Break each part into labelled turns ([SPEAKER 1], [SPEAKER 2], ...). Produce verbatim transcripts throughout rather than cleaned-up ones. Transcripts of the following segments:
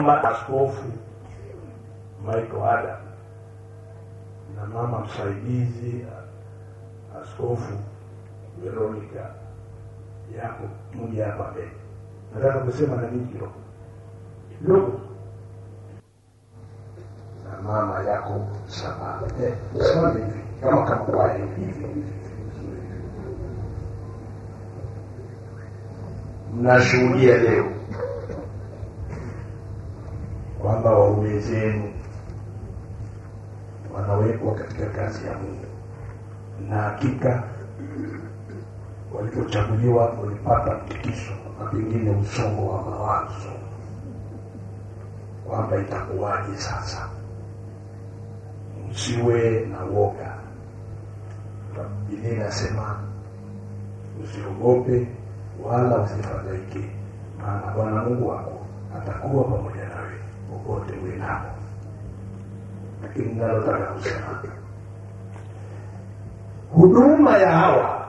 [SPEAKER 1] naomba Askofu Michael Adam na mama msaidizi Askofu Veronica yako mmoja hapa mbele. Nataka kusema na nini kidogo. Kidogo. Na mama yako Samantha. Eh, sema hivi kama kama kwa hivi. Mnashuhudia leo kwamba waume zenu wanawekwa katika kazi ya Mungu, na hakika walipochaguliwa walipata mtikisho na pengine usongo wa mawazo kwamba itakuwaje sasa. Msiwe na woga. Biblia inasema usiogope wala usifadhaike, maana Bwana Mungu wako atakuwa pamoja nawe popote uendapo. Lakini ninalotaka kusema, huduma ya hawa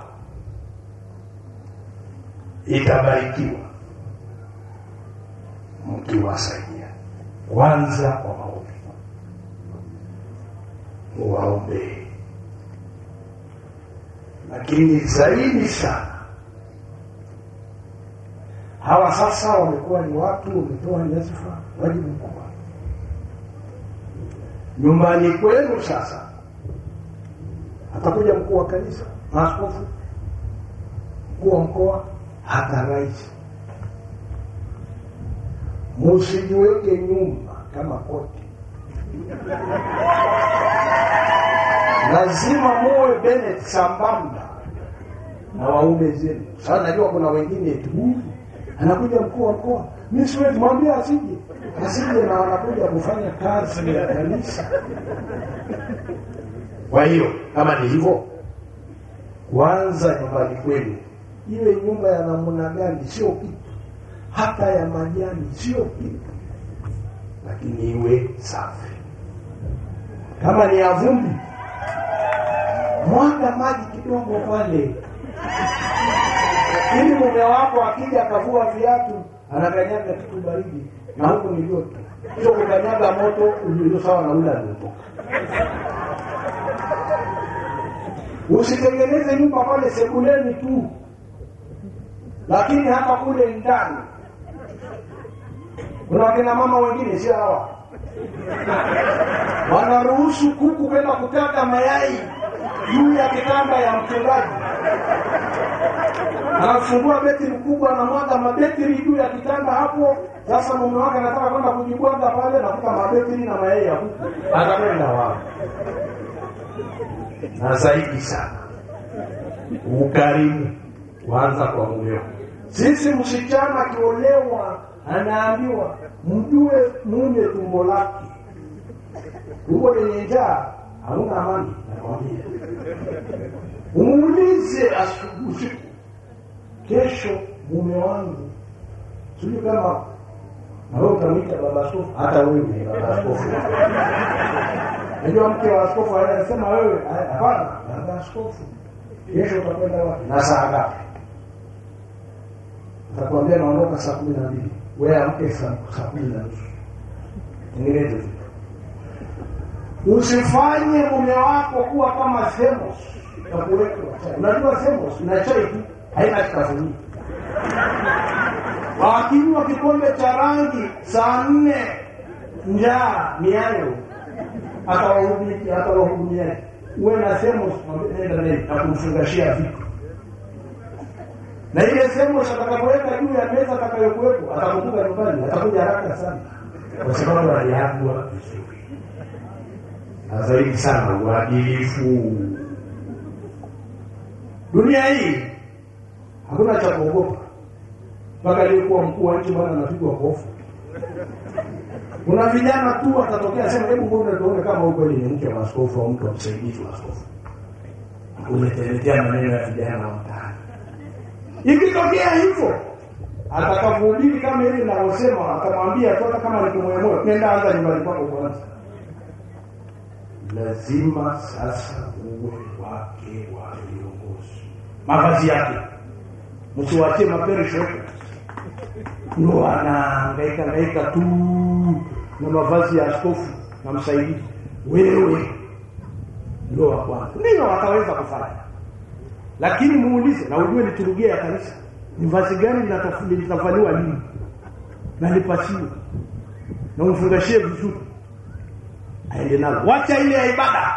[SPEAKER 1] itabarikiwa mkiwasaidia kwanza kwa maombi. Muwaombe, lakini zaidi sana hawa sasa wamekuwa ni watu wametoa nyadhifa, wajibu mkubwa nyumbani kwenu. Sasa atakuja mkuu wa kanisa, askofu, mkuu wa mkoa, hata rais. Msijiweke nyuma kama koti. Lazima muwe Bennett sambamba na waume zenu. Sasa najua kuna wengine tu anakuja mkuu wa mkoa, mimi siwezi mwambia asije. Asije na wanakuja kufanya kazi ya kanisa. Kwa hiyo kama ni hivyo, kwanza nyumbani kwenu iwe nyumba ya namna gani sio kitu, hata ya majani sio kitu, lakini iwe safi. Kama ni ya vumbi, mwaga maji kidogo pale, ili mume wako akija akavua viatu anakanyaga kitu baridi, na huko ni joto. Sio kukanyaga moto ulio sawa na ule aliotoka. Usitengeneze nyumba pale sebuleni tu, lakini hata kule ndani. Kuna kina mama wengine si hawa, wanaruhusu kuku kwenda kutaga mayai juu ya kitanda ya mchungaji. Anafungua betri kubwa na mwaga mabetri juu ya kitanda hapo. Sasa mume wake anataka kwenda kujibwaga pale na kuta mabetri na mayai ya kuku. Atakwenda wapi? Na zaidi sana, ukarimu kwanza kwa mume. Sisi msichana kiolewa anaambiwa mjue mume tumbo lake. Tumbo lenye njaa hauna amani, nakwambia. Umuulize asubuhi, kesho mume wangu, sio kama na wewe utamwita baba askofu, hata wewe ni baba askofu. Ndio mke wa askofu anasema wewe, hapana, baba askofu, kesho utakwenda wapi na saa ngapi? Atakwambia naondoka saa kumi na mbili, wewe amke saa kumi na nusu. Ningeeleza usifanye mume wako kuwa kama Semos na kuwekwa chai. Unajua Semos na chai haina kafuni. Wakinywa kikombe cha rangi saa nne, njaa ni hayo. Atawahudumia, atawahudumia. Wewe na Semos nenda naye akumfungashia vitu. Na ile Semos atakapoweka juu ya meza atakayokuwepo, atakukuta nyumbani, atakuja haraka sana. Kwa sababu aliagwa vizuri. Na zaidi sana uadilifu. Dunia hii hakuna cha kuogopa. Mpaka aliyekuwa mkuu wa nchi bwana anapigwa kofu. Kuna vijana tu watatokea sema hebu mbona tuone kama huko ni mke wa askofu au mtu msaidizi wa askofu. Umeteletea maneno ya vijana wa mtaani. Ikitokea hivyo, atakapohubiri kama ile ninalosema, atamwambia toka kama ni moyo, nenda anza nyumbani kwako kwanza. Lazima sasa uwe wake wa viongozi. Mavazi yake msiwaachie maperisho. Ndio anahangaika hangaika tu juu na mavazi ya askofu na msaidizi, wewe ndio wa kwanza. Ndio wataweza kufanya. Lakini muulize na ujue liturujia ya kanisa ni vazi gani linatafaliwa lini na lipasiwe, na umfungashie vizuri aende nalo. Wacha ile ya ibada,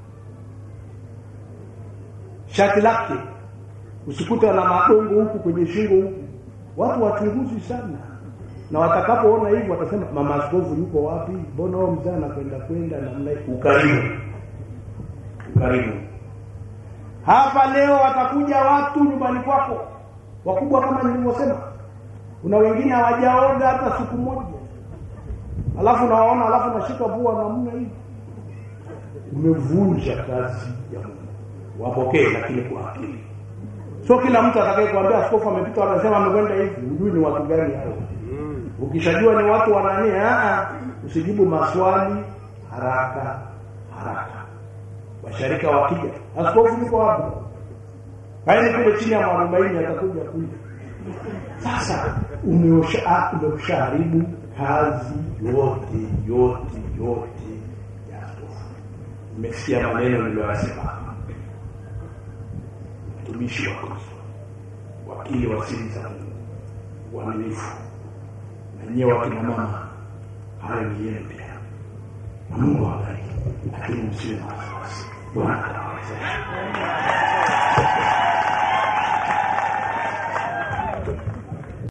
[SPEAKER 1] shati lake usikuta na madongo huku kwenye shingo huku. Watu wachunguzi sana, na watakapoona hivi watasema mama askofu yuko wapi, mbona wao mzee anakwenda kwenda namna hii. Ukarimu, ukarimu. Hapa leo watakuja watu nyumbani kwako wakubwa kama nilivyosema. Kuna wengine hawajaoga hata siku moja, alafu nawaona, alafu nashika bua namna hii. Umevunja kazi ya Mungu. Wapokee lakini kwa akili. Sio kila mtu atakayekwambia askofu amepita anasema amekwenda hivi, ujui ni watu gani hao. Ukishajua ni watu wanani, a usijibu maswali haraka haraka. Washarika wakija, askofu yuko wapi? Kaeni kule chini ya arobaini atakuja kule. Sasa umeosha umeshaharibu kazi yote yote yote ya askofu. Umesikia maneno niliyosema. Mtumishi wa Kristo, wakili wa siri za Mungu, waaminifu, na nyewe wakina mama, hayo ni yenu pia. Na Mungu awabariki, lakini msiwe na wasiwasi. Bwana atawabariki.